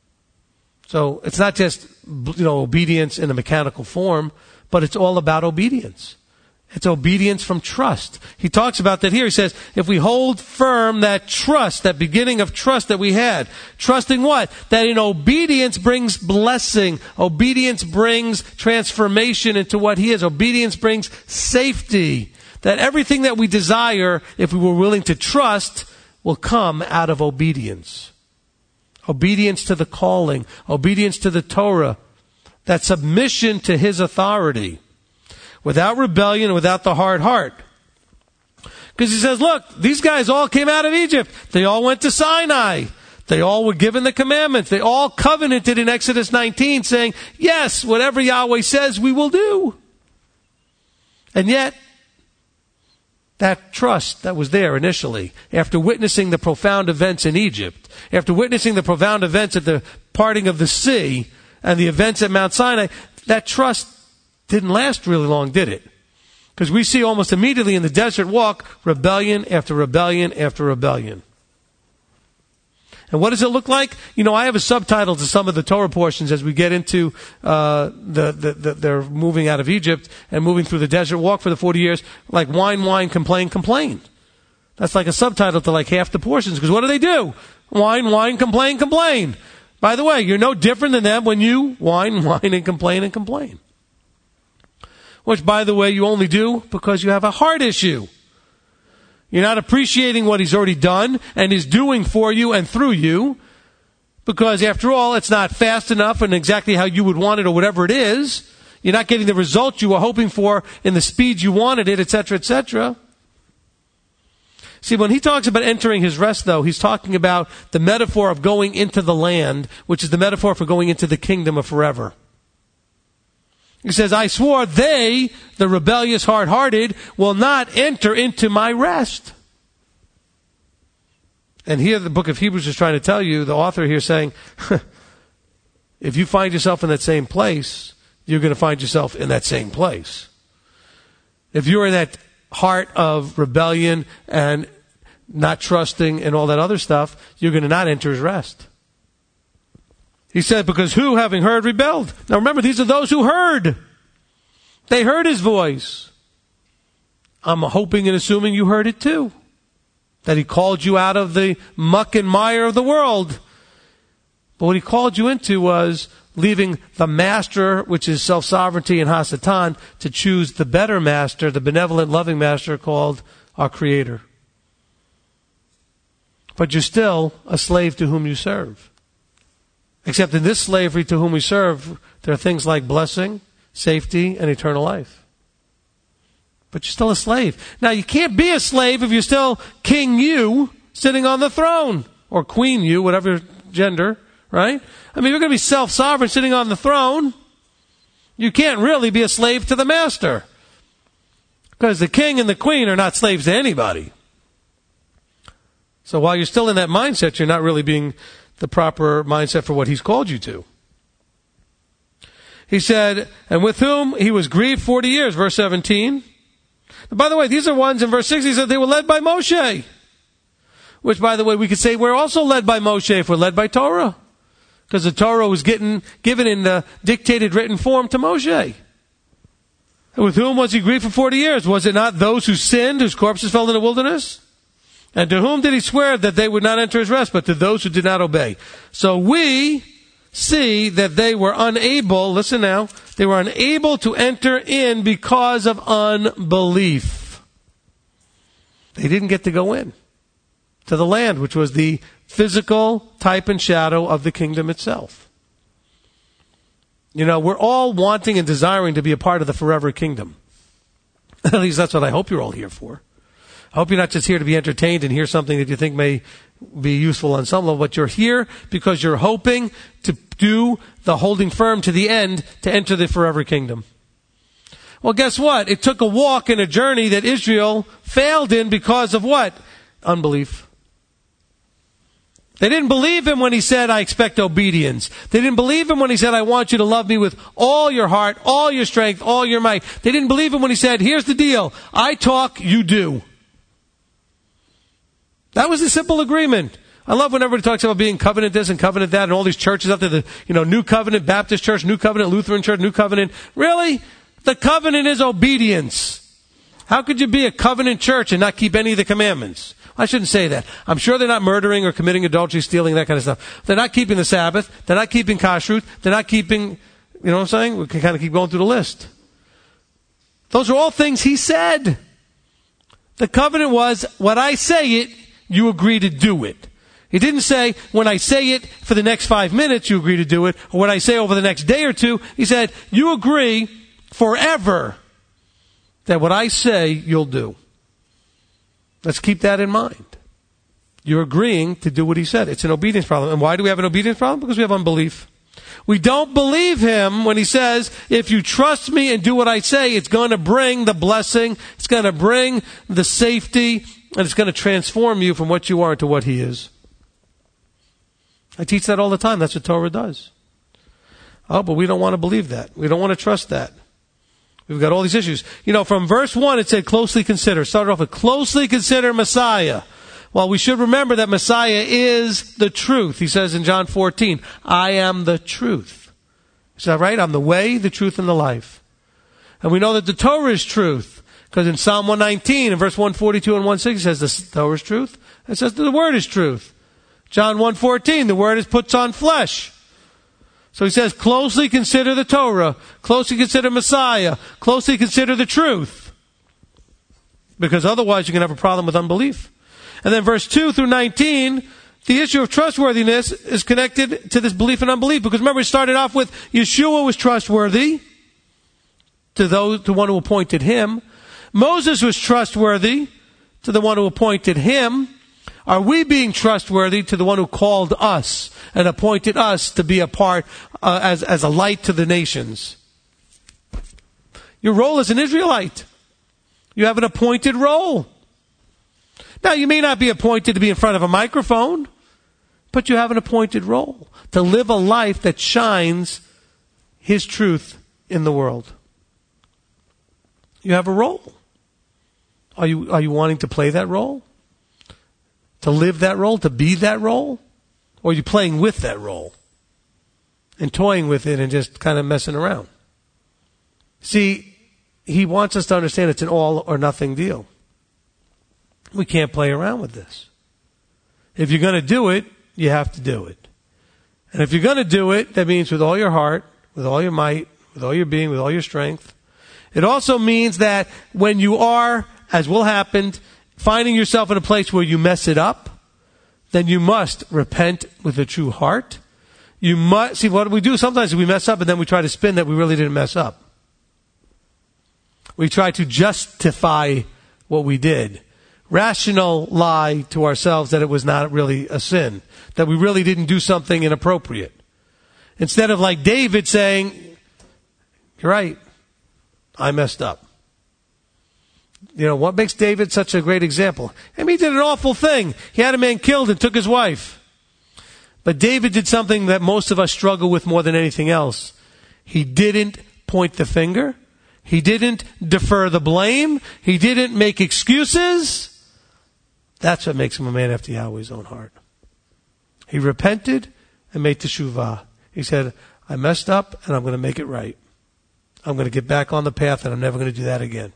So it's not just, you know, obedience in a mechanical form, but it's all about obedience. It's obedience from trust. He talks about that here. He says, if we hold firm that trust, that beginning of trust that we had, trusting what? That in obedience brings blessing. Obedience brings transformation into what he is. Obedience brings safety. That everything that we desire, if we were willing to trust, will come out of obedience. Obedience to the calling. Obedience to the Torah. That submission to his authority. Without rebellion, without the hard heart. Because he says, look, these guys all came out of Egypt. They all went to Sinai. They all were given the commandments. They all covenanted in Exodus nineteen saying, yes, whatever Yahweh says, we will do. And yet, that trust that was there initially, after witnessing the profound events in Egypt, after witnessing the profound events at the parting of the sea and the events at Mount Sinai, that trust didn't last really long, did it? Because we see almost immediately in the desert walk, rebellion after rebellion after rebellion. And what does it look like? You know, I have a subtitle to some of the Torah portions as we get into uh, the, the, the they're moving out of Egypt and moving through the desert walk for the forty years, like whine, whine, complain, complain. That's like a subtitle to like half the portions, because what do they do? Whine, whine, complain, complain. By the way, you're no different than them when you whine, whine, and complain and complain. Which, by the way, you only do because you have a heart issue. You're not appreciating what he's already done and is doing for you and through you, because, after all, it's not fast enough and exactly how you would want it or whatever it is. You're not getting the result you were hoping for in the speed you wanted it, et cetera, et cetera. See, when he talks about entering his rest, though, he's talking about the metaphor of going into the land, which is the metaphor for going into the kingdom of forever. He says, I swore they, the rebellious, hard-hearted, will not enter into my rest. And here the book of Hebrews is trying to tell you, the author here saying, if you find yourself in that same place, you're going to find yourself in that same place. If you're in that heart of rebellion and not trusting and all that other stuff, you're going to not enter his rest. He said, because who, having heard, rebelled? Now remember, these are those who heard. They heard his voice. I'm hoping and assuming you heard it too. That he called you out of the muck and mire of the world. But what he called you into was leaving the master, which is self-sovereignty and Hasatan, to choose the better master, the benevolent, loving master called our Creator. But you're still a slave to whom you serve. Except in this slavery to whom we serve, there are things like blessing, safety, and eternal life. But you're still a slave. Now, you can't be a slave if you're still King you sitting on the throne. Or Queen you, whatever gender, right? I mean, you're going to be self-sovereign sitting on the throne. You can't really be a slave to the master. Because the king and the queen are not slaves to anybody. So while you're still in that mindset, you're not really being the proper mindset for what he's called you to. He said, and with whom he was grieved forty years, verse seventeen. And by the way, these are ones in verse six, he said they were led by Moshe. Which, by the way, we could say we're also led by Moshe if we're led by Torah. Because the Torah was getting given in the dictated written form to Moshe. And with whom was he grieved for forty years? Was it not those who sinned, whose corpses fell in the wilderness? And to whom did he swear that they would not enter his rest, but to those who did not obey? So we see that they were unable, listen now, they were unable to enter in because of unbelief. They didn't get to go in to the land, which was the physical type and shadow of the kingdom itself. You know, we're all wanting and desiring to be a part of the forever kingdom. At least that's what I hope you're all here for. I hope you're not just here to be entertained and hear something that you think may be useful on some level, but you're here because you're hoping to do the holding firm to the end to enter the forever kingdom. Well, guess what? It took a walk and a journey that Israel failed in because of what? Unbelief. They didn't believe him when he said, I expect obedience. They didn't believe him when he said, I want you to love me with all your heart, all your strength, all your might. They didn't believe him when he said, here's the deal. I talk, you do. That was the simple agreement. I love when everybody talks about being covenant this and covenant that and all these churches out there, the, you know, New Covenant Baptist Church, New Covenant Lutheran Church, New Covenant. Really? The covenant is obedience. How could you be a covenant church and not keep any of the commandments? I shouldn't say that. I'm sure they're not murdering or committing adultery, stealing, that kind of stuff. They're not keeping the Sabbath. They're not keeping kashrut. They're not keeping, you know what I'm saying? We can kind of keep going through the list. Those are all things he said. The covenant was, when I say it, you agree to do it. He didn't say, when I say it for the next five minutes, you agree to do it. Or when I say over the next day or two, he said, you agree forever that what I say, you'll do. Let's keep that in mind. You're agreeing to do what he said. It's an obedience problem. And why do we have an obedience problem? Because we have unbelief. We don't believe him when he says, if you trust me and do what I say, it's going to bring the blessing, it's going to bring the safety, and it's going to transform you from what you are to what he is. I teach that all the time. That's what Torah does. Oh, but we don't want to believe that. We don't want to trust that. We've got all these issues. You know, from verse one, it said closely consider. Started off with closely consider Messiah. Well, we should remember that Messiah is the truth. He says in John fourteen, I am the truth. Is that right? I'm the way, the truth, and the life. And we know that the Torah is truth. Because in Psalm one nineteen, in verse one forty-two and one sixty, it says the Torah is truth. It says the word is truth. John one fourteen, the word is puts on flesh. So he says, closely consider the Torah, closely consider Messiah, closely consider the truth. Because otherwise you're going to have a problem with unbelief. And then verse two through nineteen, the issue of trustworthiness is connected to this belief and unbelief. Because remember, we started off with Yeshua was trustworthy. to those, to one who appointed him. Moses was trustworthy to the one who appointed him. Are we being trustworthy to the one who called us and appointed us to be a part, uh, as, as a light to the nations? Your role as an Israelite. You have an appointed role. Now, you may not be appointed to be in front of a microphone, but you have an appointed role to live a life that shines his truth in the world. You have a role. Are you, are you wanting to play that role? To live that role? To be that role? Or are you playing with that role and toying with it and just kind of messing around? See, he wants us to understand it's an all or nothing deal. We can't play around with this. If you're going to do it, you have to do it. And if you're going to do it, that means with all your heart, with all your might, with all your being, with all your strength. It also means that when you are, as will happen, finding yourself in a place where you mess it up, then you must repent with a true heart. You must, see what we do sometimes is we mess up and then we try to spin that we really didn't mess up. We try to justify what we did. Rational lie to ourselves that it was not really a sin, that we really didn't do something inappropriate. Instead of like David saying, you're right, I messed up. You know, what makes David such a great example? I mean, he did an awful thing. He had a man killed and took his wife. But David did something that most of us struggle with more than anything else. He didn't point the finger. He didn't defer the blame. He didn't make excuses. That's what makes him a man after Yahweh's own heart. He repented and made teshuvah. He said, I messed up and I'm going to make it right. I'm going to get back on the path and I'm never going to do that again.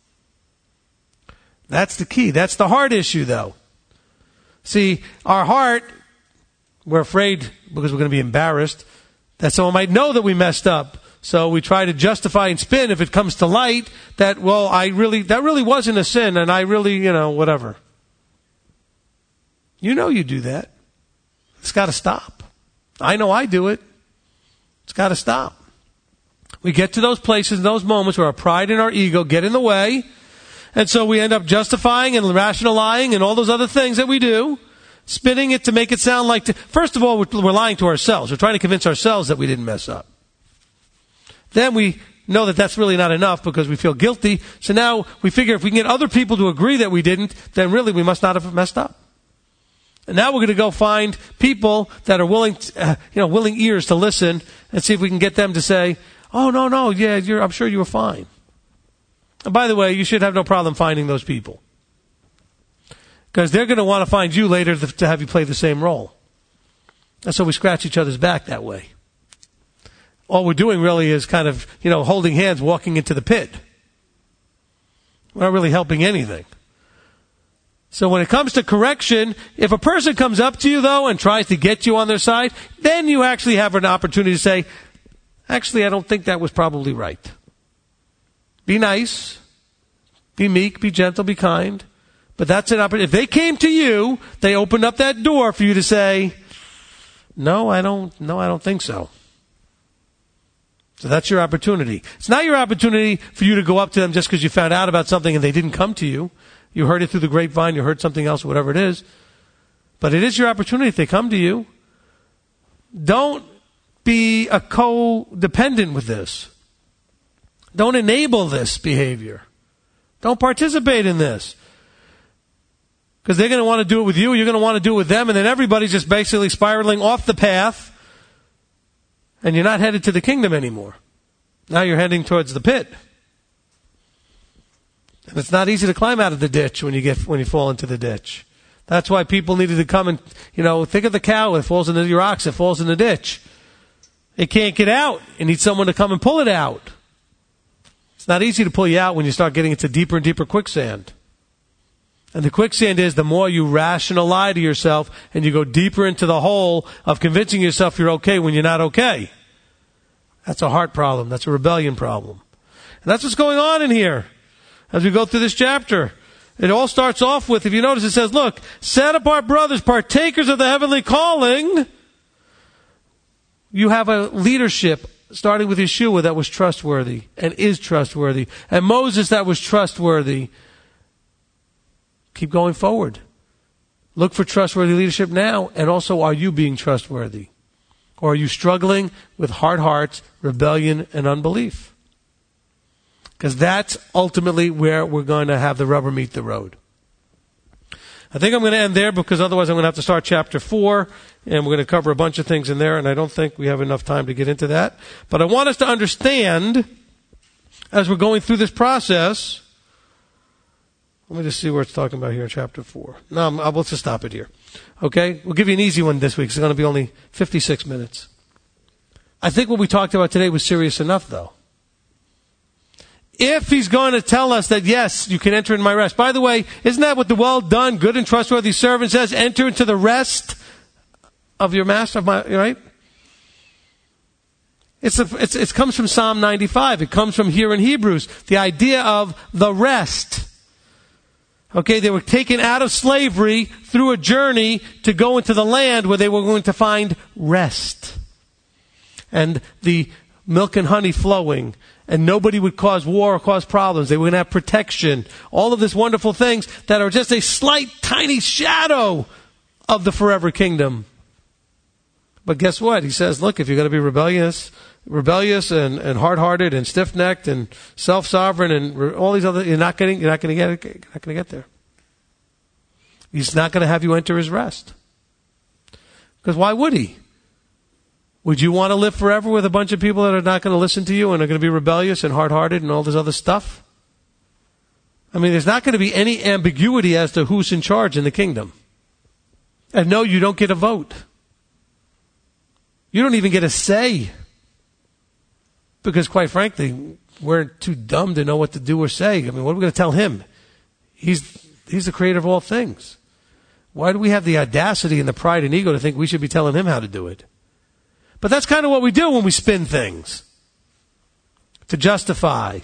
That's the key. That's the heart issue, though. See, our heart, we're afraid because we're going to be embarrassed that someone might know that we messed up. So we try to justify and spin if it comes to light that, well, I really, that really wasn't a sin and I really, you know, whatever. You know you do that. It's got to stop. I know I do it. It's got to stop. We get to those places, those moments where our pride and our ego get in the way. And so we end up justifying and rationalizing and all those other things that we do, spinning it to make it sound like, to, first of all, we're, we're lying to ourselves. We're trying to convince ourselves that we didn't mess up. Then we know that that's really not enough because we feel guilty. So now we figure if we can get other people to agree that we didn't, then really we must not have messed up. And now we're going to go find people that are willing, to, uh, you know, willing ears to listen and see if we can get them to say, oh, no, no, yeah, you're, I'm sure you were fine. And by the way, you should have no problem finding those people. Because they're going to want to find you later to, to have you play the same role. And so we scratch each other's back that way. All we're doing really is kind of, you know, holding hands, walking into the pit. We're not really helping anything. So when it comes to correction, if a person comes up to you, though, and tries to get you on their side, then you actually have an opportunity to say, actually, I don't think that was probably right. Be nice, be meek, be gentle, be kind. But that's an opportunity. If they came to you, they opened up that door for you to say, no, I don't, no, I don't think so. So that's your opportunity. It's not your opportunity for you to go up to them just because you found out about something and they didn't come to you. You heard it through the grapevine, you heard something else, whatever it is. But it is your opportunity if they come to you. Don't be a co-dependent with this. Don't enable this behavior. Don't participate in this. Because they're going to want to do it with you, you're going to want to do it with them, and then everybody's just basically spiraling off the path, and you're not headed to the kingdom anymore. Now you're heading towards the pit. And it's not easy to climb out of the ditch when you get when you fall into the ditch. That's why people needed to come and, you know, think of the cow. It falls into your ox, it falls in the ditch. It can't get out. It needs someone to come and pull it out. It's not easy to pull you out when you start getting into deeper and deeper quicksand. And the quicksand is the more you rational lie to yourself and you go deeper into the hole of convincing yourself you're okay when you're not okay. That's a heart problem. That's a rebellion problem. And that's what's going on in here as we go through this chapter. It all starts off with, if you notice, it says, look, set apart brothers, partakers of the heavenly calling. You have a leadership starting with Yeshua, that was trustworthy and is trustworthy, and Moses, that was trustworthy. Keep going forward. Look for trustworthy leadership now, and also, are you being trustworthy? Or are you struggling with hard hearts, rebellion, and unbelief? Because that's ultimately where we're going to have the rubber meet the road. I think I'm going to end there, because otherwise I'm going to have to start chapter four, and we're going to cover a bunch of things in there, and I don't think we have enough time to get into that. But I want us to understand, as we're going through this process, let me just see where it's talking about here in chapter four. No, I'm, I'll just stop it here. Okay? We'll give you an easy one this week. It's going to be only fifty-six minutes. I think what we talked about today was serious enough, though. If he's going to tell us that, yes, you can enter in my rest. By the way, isn't that what the well done, good and trustworthy servant says? Enter into the rest of your master, of my, right? It's, a, it's it comes from Psalm ninety-five. It comes from here in Hebrews. The idea of the rest. Okay, they were taken out of slavery through a journey to go into the land where they were going to find rest. And the milk and honey flowing. And nobody would cause war or cause problems. They were going to have protection. All of these wonderful things that are just a slight, tiny shadow of the forever kingdom. But guess what? He says, look, if you're going to be rebellious, rebellious and, and hard-hearted and stiff-necked and self-sovereign and re- all these other, you're not getting, you're not going to get, you're not going to get there. He's not going to have you enter his rest. Because why would he? Would you want to live forever with a bunch of people that are not going to listen to you and are going to be rebellious and hard-hearted and all this other stuff? I mean, there's not going to be any ambiguity as to who's in charge in the kingdom. And no, you don't get a vote. You don't even get a say. Because quite frankly, we're too dumb to know what to do or say. I mean, what are we going to tell him? He's, he's the creator of all things. Why do we have the audacity and the pride and ego to think we should be telling him how to do it? But that's kind of what we do when we spin things. To justify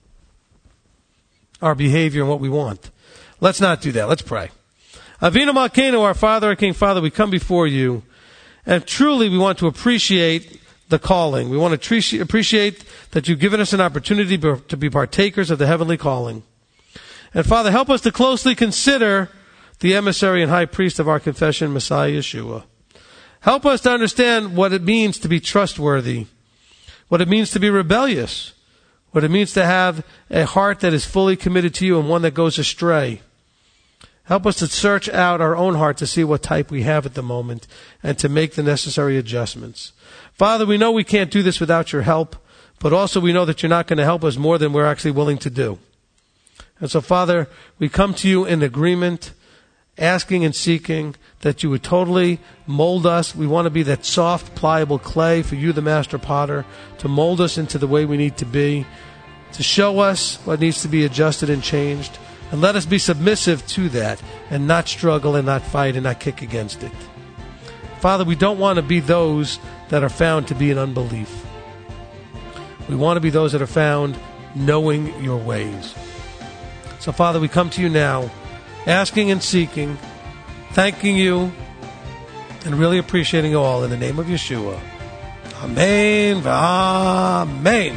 our behavior and what we want. Let's not do that. Let's pray. Avinu Malkeinu, our Father, our King, Father, we come before you. And truly we want to appreciate the calling. We want to appreciate that you've given us an opportunity to be partakers of the heavenly calling. And Father, help us to closely consider the emissary and high priest of our confession, Messiah Yeshua. Help us to understand what it means to be trustworthy, what it means to be rebellious, what it means to have a heart that is fully committed to you and one that goes astray. Help us to search out our own heart to see what type we have at the moment and to make the necessary adjustments. Father, we know we can't do this without your help, but also we know that you're not going to help us more than we're actually willing to do. And so, Father, we come to you in agreement, asking and seeking that you would totally mold us. We want to be that soft, pliable clay for you, the master potter, to mold us into the way we need to be, to show us what needs to be adjusted and changed. And let us be submissive to that and not struggle and not fight and not kick against it. Father, we don't want to be those that are found to be in unbelief. We want to be those that are found knowing your ways. So, Father, we come to you now, asking and seeking, thanking you, and really appreciating you all in the name of Yeshua. Amen. Amen.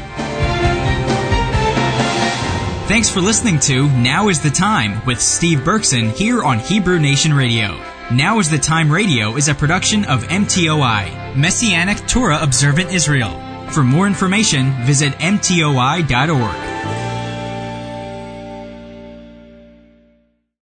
Thanks for listening to Now is the Time with Steve Berkson here on Hebrew Nation Radio. Now is the Time Radio is a production of M T O I, Messianic Torah Observant Israel. For more information, visit M T O I dot org.